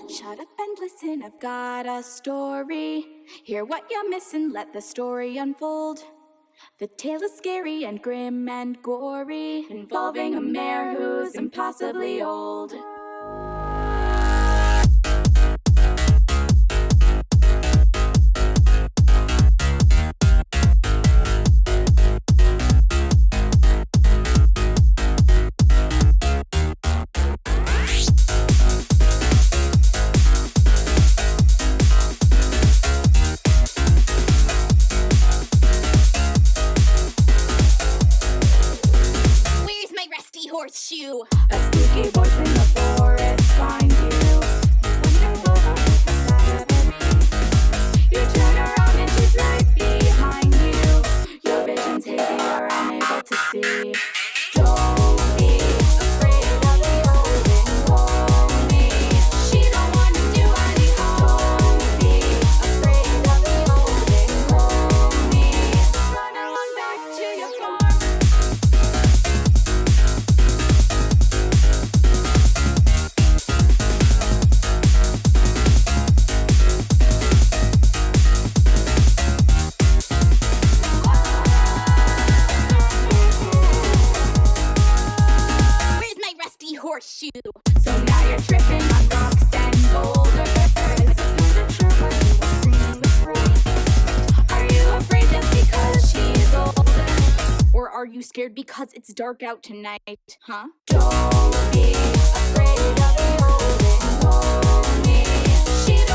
Shut up and listen, I've got a story. Hear what you're missing, let the story unfold. The tale is scary and grim and gory, involving a mare who's impossibly old. Horseshoe. A spooky voice in the forest finds you. You turn around and she's right behind you. Your vision's hazy, you're unable to see. Don't be afraid of the old and lonely. She don't want to do any harm. Don't be afraid of the old and lonely. Run along back to your farm. Horseshoe. So now you're tripping on rocks and boulders. Are you afraid just because she's older? Or are you scared because it's dark out tonight, huh? Don't be afraid of the old and lonely. She